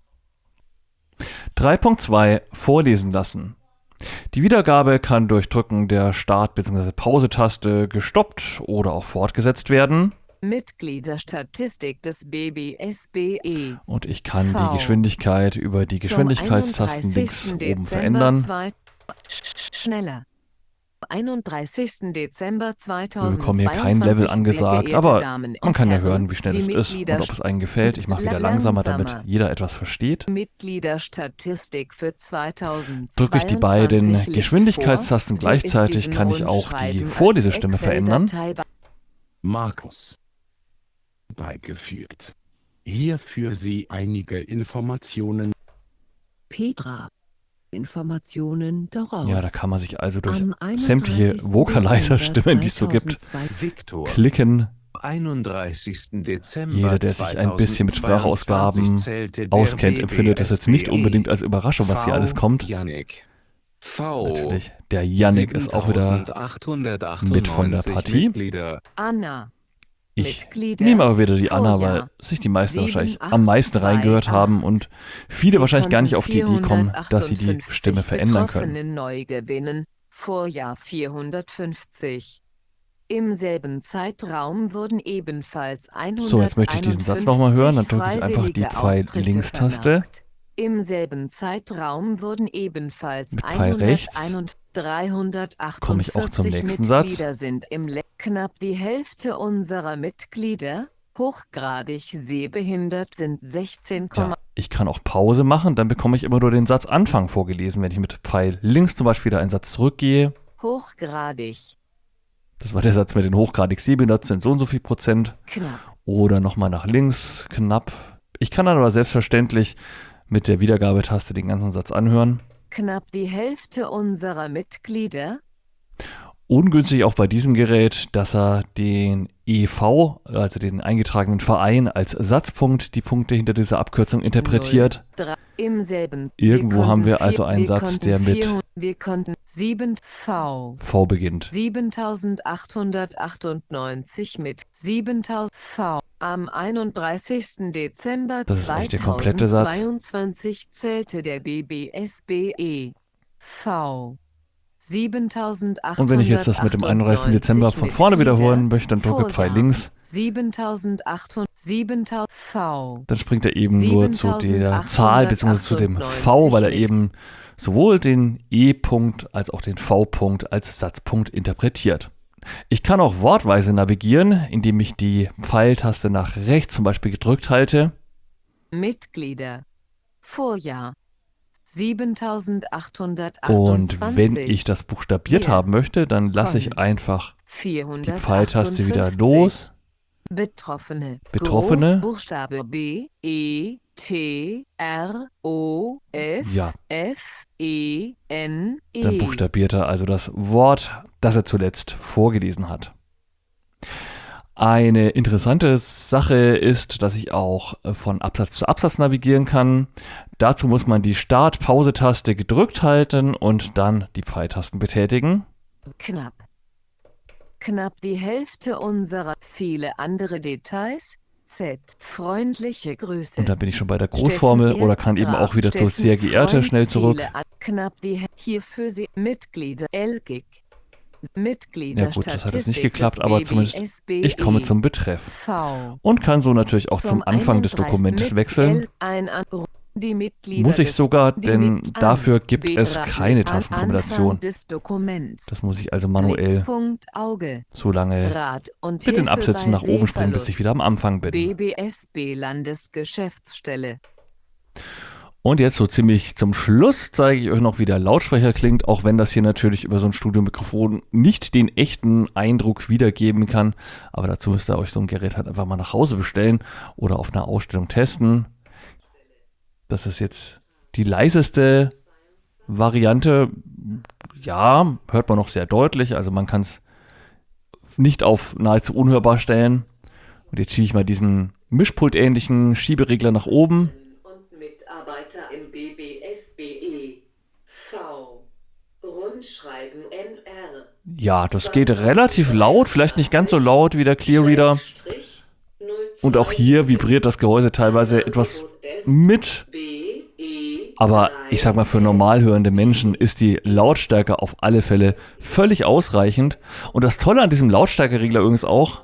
3.2 Vorlesen lassen. Die Wiedergabe kann durch Drücken der Start- bzw. Pause-Taste gestoppt oder auch fortgesetzt werden. Mitgliederstatistik des BBSBE. Und ich kann die Geschwindigkeit über die Geschwindigkeitstasten links oben verändern. Schneller. 31. Dezember 2022. Wir bekommen hier kein Level angesagt, aber man kann ja hören, wie schnell es ist und ob es einem gefällt. Ich mache wieder langsamer, damit jeder etwas versteht. Mitgliederstatistik für 2022. Drücke ich die beiden Geschwindigkeitstasten gleichzeitig, kann ich auch die Vorlesestimme verändern. Markus beigefügt. Hier für Sie einige Informationen. Petra. Informationen daraus. Ja, da kann man sich also durch sämtliche Vocalizer-Stimmen, die es so gibt, klicken. 31. Dezember Jeder, der sich ein bisschen mit Sprachausgaben auskennt, empfindet das jetzt nicht unbedingt als Überraschung, was hier alles kommt. Yannick. Natürlich, der Yannick ist auch wieder mit von der Partie. Mitglieder. Anna. Ich nehme aber wieder die Anna, weil sich die meisten wahrscheinlich am meisten reingehört haben und viele wahrscheinlich gar nicht auf die Idee kommen, dass sie die Stimme verändern können. Neu gewinnen. Vorjahr 450. Im selben Zeitraum wurden ebenfalls 151 So, jetzt möchte ich diesen Satz nochmal hören. Dann drücke ich einfach die freiwillige Austritte Pfeil-Links-Taste. vermerkt. Im selben Zeitraum wurden ebenfalls Mit Pfeil rechts 348 komme ich auch zum nächsten Satz. Mitglieder sind knapp die Hälfte unserer Mitglieder, hochgradig sehbehindert, sind 16, Ja, ich kann auch Pause machen, dann bekomme ich immer nur den Satzanfang vorgelesen. Wenn ich mit Pfeil links zum Beispiel wieder einen Satz zurückgehe, hochgradig, das war der Satz mit den hochgradig sehbehindert sind so und so viel Prozent. knapp, Oder nochmal nach links, knapp. Ich kann dann aber selbstverständlich mit der Wiedergabetaste den ganzen Satz anhören. knapp die Hälfte unserer Mitglieder, Ungünstig auch bei diesem Gerät, dass er den EV, also den eingetragenen Verein, als Satzpunkt die Punkte hinter dieser Abkürzung interpretiert. im selben. Irgendwo haben wir also einen Satz, der mit Wir konnten 7 V. V beginnt. 7898 mit 7000 V. Am 31. Dezember Das ist eigentlich der komplette Satz. 2022 zählte der BBSBE V. 7898 Und wenn ich jetzt das mit dem 31. Dezember von vorne wiederholen möchte, dann drücke Pfeil links. 7000 V. Dann springt er eben nur zu der Zahl bzw. zu dem V, weil er eben sowohl den E-Punkt als auch den V-Punkt als Satzpunkt interpretiert. Ich kann auch wortweise navigieren, indem ich die Pfeiltaste nach rechts zum Beispiel gedrückt halte. Mitglieder. Vorjahr. 7828. Und wenn ich das buchstabiert haben möchte, dann lasse ich einfach die Pfeiltaste wieder los. Betroffene. Betroffene. Großbuchstabe B, E, T, R, O, F, Ja. F, E, N, E. Dann buchstabiert er also das Wort, das er zuletzt vorgelesen hat. Eine interessante Sache ist, dass ich auch von Absatz zu Absatz navigieren kann. Dazu muss man die Start-Pause-Taste gedrückt halten und dann die Pfeiltasten betätigen. Knapp. Knapp die Hälfte unserer. Viele andere Details. Z. Freundliche Grüße. Und dann bin ich schon bei der Großformel oder kann eben auch wieder zu sehr geehrte schnell zurück. Knapp die hierfür sie Mitglieder LGIG. Ja gut, das hat jetzt nicht geklappt, aber zumindest ich komme zum Betreff. V. Und kann so natürlich auch zum Anfang des Dokumentes wechseln. Muss ich sogar, denn dafür gibt es keine Tastenkombination. Das muss ich also manuell so lange mit den Absätzen nach oben springen, bis ich wieder am Anfang bin. BBSB Landesgeschäftsstelle. Und jetzt so ziemlich zum Schluss zeige ich euch noch, wie der Lautsprecher klingt, auch wenn das hier natürlich über so ein Studiomikrofon nicht den echten Eindruck wiedergeben kann. Aber dazu müsst ihr euch so ein Gerät halt einfach mal nach Hause bestellen oder auf einer Ausstellung testen. Das ist jetzt die leiseste Variante. Ja, hört man noch sehr deutlich. Also man kann es nicht auf nahezu unhörbar stellen. Und jetzt schiebe ich mal diesen Mischpult-ähnlichen Schieberegler nach oben. Mitarbeiter im BBSBE. V. Rundschreiben NR. Ja, das geht relativ laut, vielleicht nicht ganz so laut wie der Clearreader. Und auch hier vibriert das Gehäuse teilweise etwas mit. Aber ich sag mal, für normal hörende Menschen ist die Lautstärke auf alle Fälle völlig ausreichend. Und das Tolle an diesem Lautstärkeregler übrigens auch,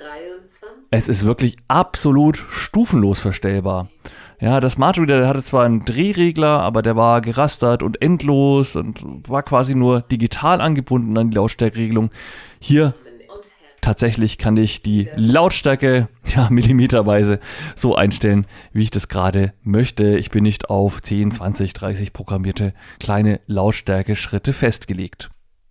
es ist wirklich absolut stufenlos verstellbar. Ja, der Smart Reader, der hatte zwar einen Drehregler, aber der war gerastert und endlos und war quasi nur digital angebunden an die Lautstärkeregelung. Hier tatsächlich kann ich die Lautstärke millimeterweise so einstellen, wie ich das gerade möchte. Ich bin nicht auf 10, 20, 30 programmierte kleine Lautstärke-Schritte festgelegt.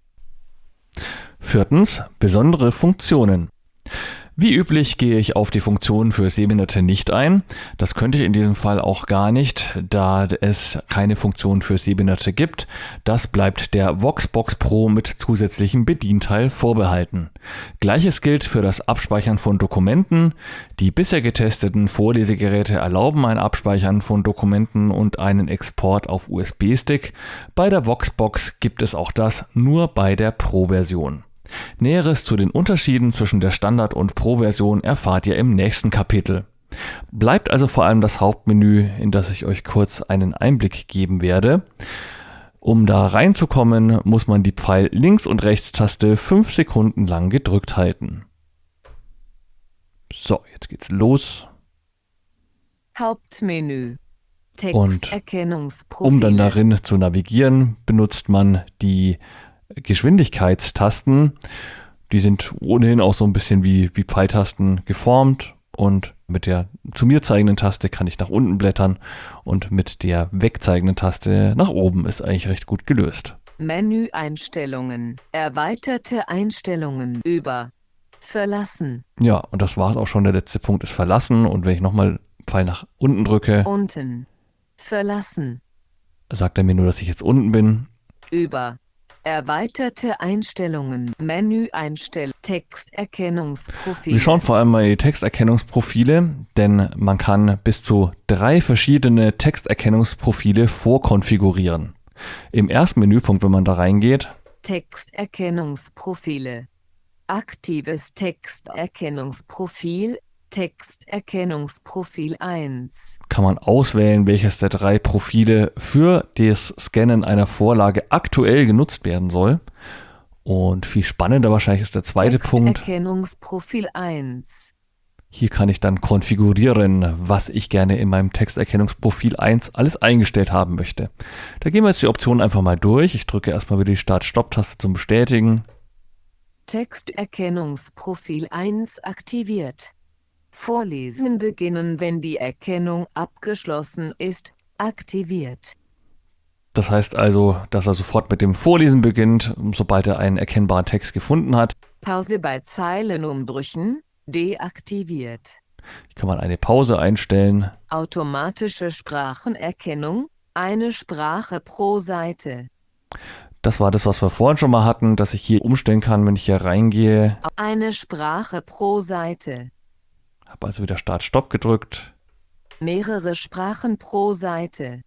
4. Besondere Funktionen. Wie üblich gehe ich auf die Funktionen für Sehbehinderte nicht ein. Das könnte ich in diesem Fall auch gar nicht, da es keine Funktion für Sehbehinderte gibt. Das bleibt der Voxbox Pro mit zusätzlichem Bedienteil vorbehalten. Gleiches gilt für das Abspeichern von Dokumenten. Die bisher getesteten Vorlesegeräte erlauben ein Abspeichern von Dokumenten und einen Export auf USB-Stick. Bei der Voxbox gibt es auch das nur bei der Pro-Version. Näheres zu den Unterschieden zwischen der Standard- und Pro-Version erfahrt ihr im nächsten Kapitel. Bleibt also vor allem das Hauptmenü, in das ich euch kurz einen Einblick geben werde. Um da reinzukommen, muss man die Pfeil-Links- und Rechtstaste 5 Sekunden lang gedrückt halten. So, jetzt geht's los. Hauptmenü. Und Texterkennungsprofile. um dann darin zu navigieren, benutzt man die Geschwindigkeitstasten. Die sind ohnehin auch so ein bisschen wie Pfeiltasten geformt. Und mit der zu mir zeigenden Taste kann ich nach unten blättern und mit der wegzeigenden Taste nach oben ist eigentlich recht gut gelöst. Menüeinstellungen. Erweiterte Einstellungen über Verlassen. Ja, und das war es auch schon. Der letzte Punkt ist Verlassen. Und wenn ich nochmal Pfeil nach unten drücke, Unten. Verlassen. sagt er mir nur, dass ich jetzt unten bin. Über erweiterte Einstellungen. Menüeinstellungen. Texterkennungsprofile. Wir schauen vor allem mal in die Texterkennungsprofile, denn man kann bis zu 3 verschiedene Texterkennungsprofile vorkonfigurieren. Im ersten Menüpunkt, wenn man da reingeht, Texterkennungsprofile. Aktives Texterkennungsprofil. Texterkennungsprofil 1. kann man auswählen, welches der 3 Profile für das Scannen einer Vorlage aktuell genutzt werden soll. Und viel spannender wahrscheinlich ist der zweite Punkt. Texterkennungsprofil 1. Hier kann ich dann konfigurieren, was ich gerne in meinem Texterkennungsprofil 1 alles eingestellt haben möchte. Da gehen wir jetzt die Optionen einfach mal durch. Ich drücke erstmal wieder die Start-Stopp-Taste zum Bestätigen. Texterkennungsprofil 1 aktiviert. Vorlesen beginnen, wenn die Erkennung abgeschlossen ist, aktiviert. Das heißt also, dass er sofort mit dem Vorlesen beginnt, sobald er einen erkennbaren Text gefunden hat. Pause bei Zeilenumbrüchen, deaktiviert. Hier kann man eine Pause einstellen. Automatische Sprachenerkennung, eine Sprache pro Seite. Das war das, was wir vorhin schon mal hatten, dass ich hier umstellen kann, wenn ich hier reingehe. Eine Sprache pro Seite. Habe also wieder Start-Stopp gedrückt. Mehrere Sprachen pro Seite.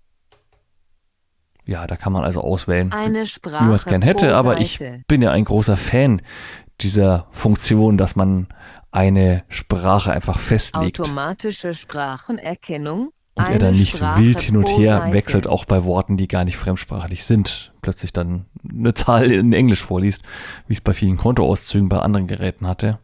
Ja, da kann man also auswählen, Eine wie Sprache man es gern hätte, pro aber ich Seite. bin ja ein großer Fan dieser Funktion, dass man eine Sprache einfach festlegt Automatische Sprachenerkennung, und er eine dann nicht Sprache wild hin und pro her Seite. wechselt, auch bei Worten, die gar nicht fremdsprachlich sind. Plötzlich dann eine Zahl in Englisch vorliest, wie ich es bei vielen Kontoauszügen bei anderen Geräten hatte.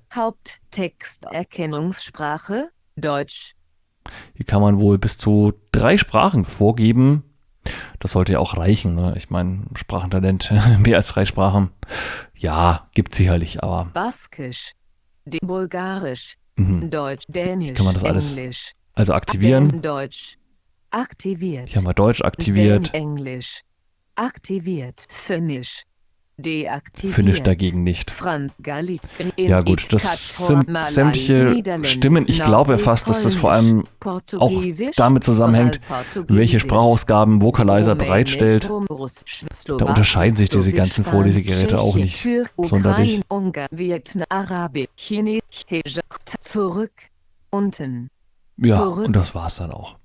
Haupttexterkennungssprache, Deutsch. Hier kann man wohl bis zu 3 Sprachen vorgeben. Das sollte ja auch reichen, ne? Ich meine, Sprachentalent, mehr als 3 Sprachen. Ja, gibt sicherlich, aber Baskisch, Bulgarisch, mhm. Deutsch, Dänisch, Kann man das alles Englisch. Also aktivieren. Deutsch. Aktiviert. Hier haben wir Deutsch aktiviert. Englisch. Aktiviert. Finnisch. Deaktiviert. Finnisch dagegen nicht. Franz Galit. Ja gut, das sind sämtliche Stimmen. Ich glaube fast, dass das vor allem auch damit zusammenhängt, welche Sprachausgaben Vocalizer bereitstellt. Da unterscheiden sich diese ganzen Vorlesegeräte auch nicht sonderlich. Arabisch, Chinesisch, zurück, unten. Ja, Zurück. und das war's dann auch.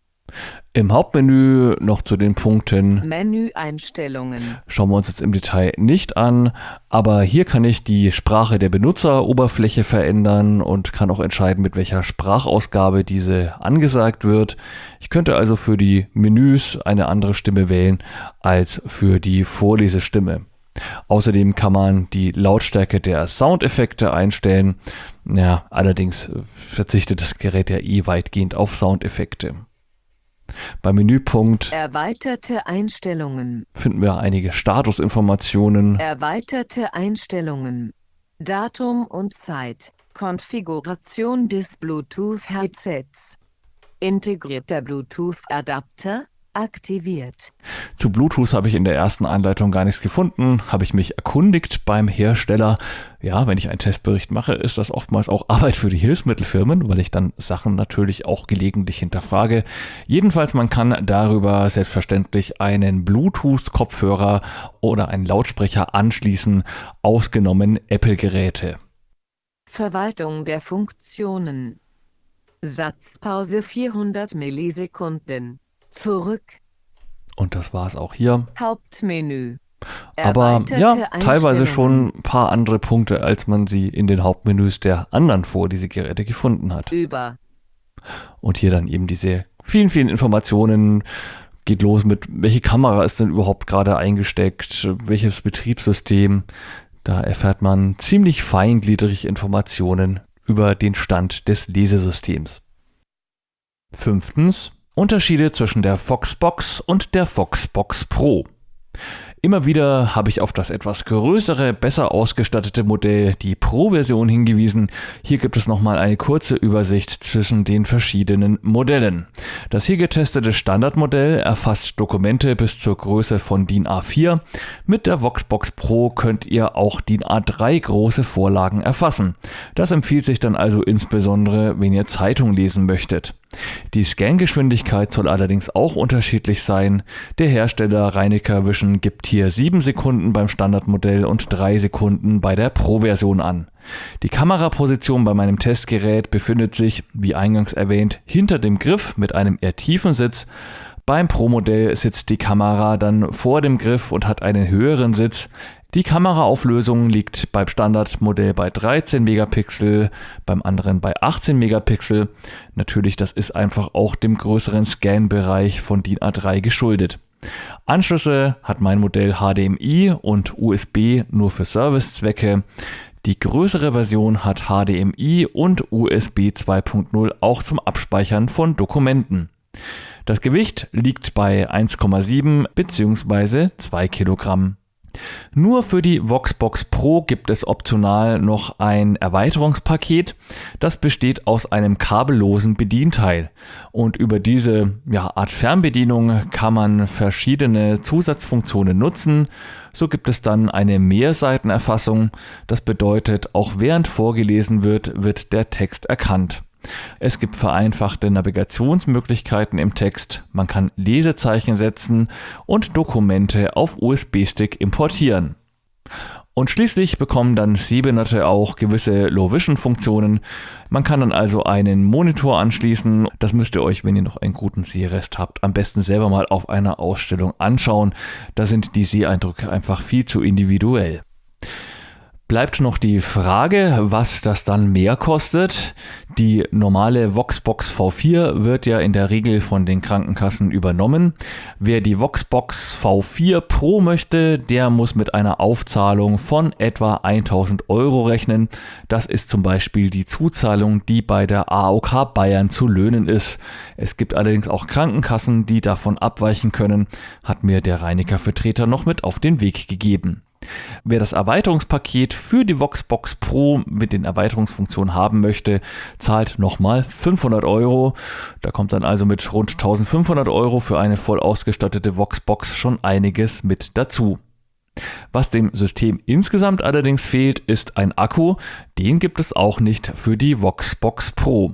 Im Hauptmenü noch zu den Punkten. Menüeinstellungen. Schauen wir uns jetzt im Detail nicht an, aber hier kann ich die Sprache der Benutzeroberfläche verändern und kann auch entscheiden, mit welcher Sprachausgabe diese angesagt wird. Ich könnte also für die Menüs eine andere Stimme wählen als für die Vorlesestimme. Außerdem kann man die Lautstärke der Soundeffekte einstellen. Ja, allerdings verzichtet das Gerät ja weitgehend auf Soundeffekte. Beim Menüpunkt Erweiterte Einstellungen. finden wir einige Statusinformationen. Erweiterte Einstellungen. Datum und Zeit. Konfiguration des Bluetooth-Headsets. Integrierter Bluetooth-Adapter. Aktiviert. Zu Bluetooth habe ich in der ersten Anleitung gar nichts gefunden, habe ich mich erkundigt beim Hersteller. Ja, wenn ich einen Testbericht mache, ist das oftmals auch Arbeit für die Hilfsmittelfirmen, weil ich dann Sachen natürlich auch gelegentlich hinterfrage. Jedenfalls, man kann darüber selbstverständlich einen Bluetooth-Kopfhörer oder einen Lautsprecher anschließen, ausgenommen Apple-Geräte. Verwaltung der Funktionen. Satzpause 400 Millisekunden. Zurück. Und das war es auch hier. Hauptmenü. Aber ja, Erweiterte teilweise Einstellungen. schon ein paar andere Punkte, als man sie in den Hauptmenüs der anderen Vorlesegeräte gefunden hat. Über. Und hier dann eben diese vielen, vielen Informationen, geht los mit, welche Kamera ist denn überhaupt gerade eingesteckt, welches Betriebssystem. Da erfährt man ziemlich feingliedrig Informationen über den Stand des Lesesystems. 5. Unterschiede zwischen der VoxBox und der VoxBox Pro. Immer wieder habe ich auf das etwas größere, besser ausgestattete Modell, die Pro-Version, hingewiesen. Hier gibt es nochmal eine kurze Übersicht zwischen den verschiedenen Modellen. Das hier getestete Standardmodell erfasst Dokumente bis zur Größe von DIN A4. Mit der VoxBox Pro könnt ihr auch DIN A3 große Vorlagen erfassen. Das empfiehlt sich dann also insbesondere, wenn ihr Zeitung lesen möchtet. Die Scangeschwindigkeit soll allerdings auch unterschiedlich sein. Der Hersteller Reinecker Vision gibt hier 7 Sekunden beim Standardmodell und 3 Sekunden bei der Pro-Version an. Die Kameraposition bei meinem Testgerät befindet sich, wie eingangs erwähnt, hinter dem Griff mit einem eher tiefen Sitz. Beim Pro-Modell sitzt die Kamera dann vor dem Griff und hat einen höheren Sitz. Die Kameraauflösung liegt beim Standardmodell bei 13 Megapixel, beim anderen bei 18 Megapixel. Natürlich, das ist einfach auch dem größeren Scan-Bereich von DIN A3 geschuldet. Anschlüsse hat mein Modell HDMI und USB nur für Servicezwecke. Die größere Version hat HDMI und USB 2.0 auch zum Abspeichern von Dokumenten. Das Gewicht liegt bei 1,7 bzw. 2 Kilogramm. Nur für die VoxBox Pro gibt es optional noch ein Erweiterungspaket. Das besteht aus einem kabellosen Bedienteil. Und über diese Art Fernbedienung kann man verschiedene Zusatzfunktionen nutzen. So gibt es dann eine Mehrseitenerfassung. Das bedeutet, auch während vorgelesen wird, wird der Text erkannt. Es gibt vereinfachte Navigationsmöglichkeiten im Text, man kann Lesezeichen setzen und Dokumente auf USB-Stick importieren. Und schließlich bekommen dann Sehbehinderte auch gewisse Low-Vision-Funktionen. Man kann dann also einen Monitor anschließen. Das müsst ihr euch, wenn ihr noch einen guten Sehrest habt, am besten selber mal auf einer Ausstellung anschauen. Da sind die Seheindrücke einfach viel zu individuell. Bleibt noch die Frage, was das dann mehr kostet. Die normale VoxBox V4 wird ja in der Regel von den Krankenkassen übernommen. Wer die VoxBox V4 Pro möchte, der muss mit einer Aufzahlung von etwa 1.000 € rechnen. Das ist zum Beispiel die Zuzahlung, die bei der AOK Bayern zu löhnen ist. Es gibt allerdings auch Krankenkassen, die davon abweichen können, hat mir der Reinecker-Vertreter noch mit auf den Weg gegeben. Wer das Erweiterungspaket für die VoxBox Pro mit den Erweiterungsfunktionen haben möchte, zahlt nochmal 500 €. Da kommt dann also mit rund 1.500 € für eine voll ausgestattete VoxBox schon einiges mit dazu. Was dem System insgesamt allerdings fehlt, ist ein Akku. Den gibt es auch nicht für die VoxBox Pro.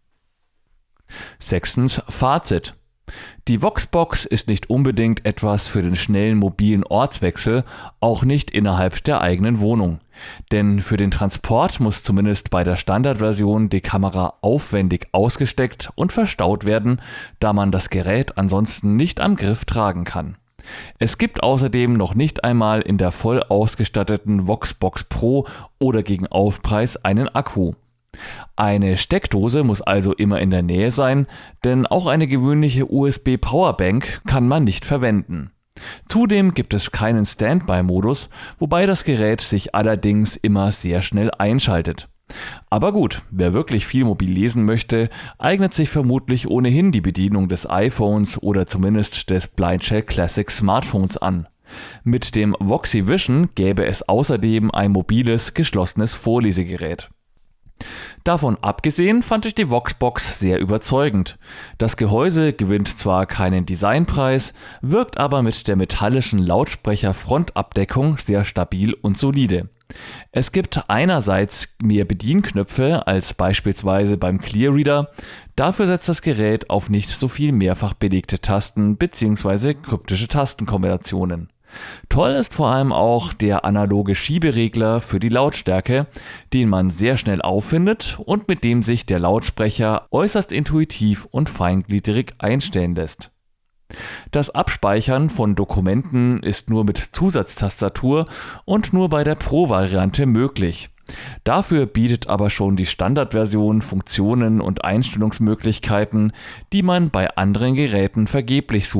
6. Fazit. Die VoxBox ist nicht unbedingt etwas für den schnellen mobilen Ortswechsel, auch nicht innerhalb der eigenen Wohnung. Denn für den Transport muss zumindest bei der Standardversion die Kamera aufwendig ausgesteckt und verstaut werden, da man das Gerät ansonsten nicht am Griff tragen kann. Es gibt außerdem noch nicht einmal in der voll ausgestatteten VoxBox Pro oder gegen Aufpreis einen Akku. Eine Steckdose muss also immer in der Nähe sein, denn auch eine gewöhnliche USB-Powerbank kann man nicht verwenden. Zudem gibt es keinen Standby-Modus, wobei das Gerät sich allerdings immer sehr schnell einschaltet. Aber gut, wer wirklich viel mobil lesen möchte, eignet sich vermutlich ohnehin die Bedienung des iPhones oder zumindest des Blindshell Classic Smartphones an. Mit dem Voxi Vision gäbe es außerdem ein mobiles, geschlossenes Vorlesegerät. Davon abgesehen fand ich die VoxBox sehr überzeugend. Das Gehäuse gewinnt zwar keinen Designpreis, wirkt aber mit der metallischen Lautsprecher-Frontabdeckung sehr stabil und solide. Es gibt einerseits mehr Bedienknöpfe als beispielsweise beim Clearreader, dafür setzt das Gerät auf nicht so viel mehrfach belegte Tasten bzw. kryptische Tastenkombinationen. Toll ist vor allem auch der analoge Schieberegler für die Lautstärke, den man sehr schnell auffindet und mit dem sich der Lautsprecher äußerst intuitiv und feingliedrig einstellen lässt. Das Abspeichern von Dokumenten ist nur mit Zusatztastatur und nur bei der Pro-Variante möglich. Dafür bietet aber schon die Standardversion Funktionen und Einstellungsmöglichkeiten, die man bei anderen Geräten vergeblich sucht.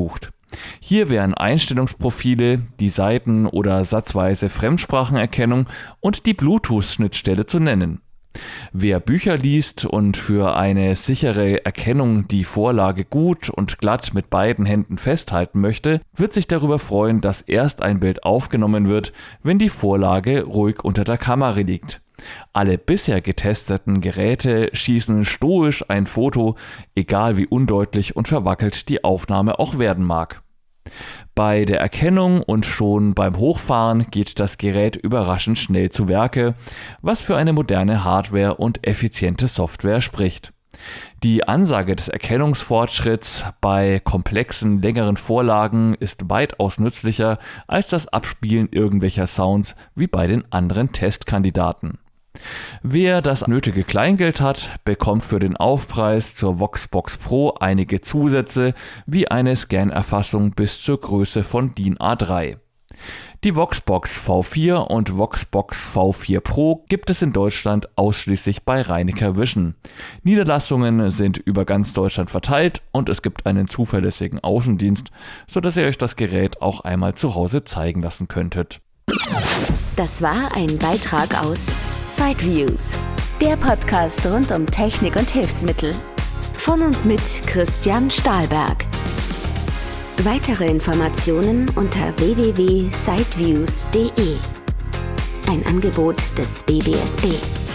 Hier wären Einstellungsprofile, die Seiten- oder satzweise Fremdsprachenerkennung und die Bluetooth-Schnittstelle zu nennen. Wer Bücher liest und für eine sichere Erkennung die Vorlage gut und glatt mit beiden Händen festhalten möchte, wird sich darüber freuen, dass erst ein Bild aufgenommen wird, wenn die Vorlage ruhig unter der Kamera liegt. Alle bisher getesteten Geräte schießen stoisch ein Foto, egal wie undeutlich und verwackelt die Aufnahme auch werden mag. Bei der Erkennung und schon beim Hochfahren geht das Gerät überraschend schnell zu Werke, was für eine moderne Hardware und effiziente Software spricht. Die Ansage des Erkennungsfortschritts bei komplexen, längeren Vorlagen ist weitaus nützlicher als das Abspielen irgendwelcher Sounds wie bei den anderen Testkandidaten. Wer das nötige Kleingeld hat, bekommt für den Aufpreis zur VoxBox Pro einige Zusätze wie eine Scannerfassung bis zur Größe von DIN A3. Die VoxBox V4 und VoxBox V4 Pro gibt es in Deutschland ausschließlich bei Reinecker Vision. Niederlassungen sind über ganz Deutschland verteilt und es gibt einen zuverlässigen Außendienst, sodass ihr euch das Gerät auch einmal zu Hause zeigen lassen könntet. Das war ein Beitrag aus Sideviews, der Podcast rund um Technik und Hilfsmittel. Von und mit Christian Stahlberg. Weitere Informationen unter www.sideviews.de. Ein Angebot des BBSB.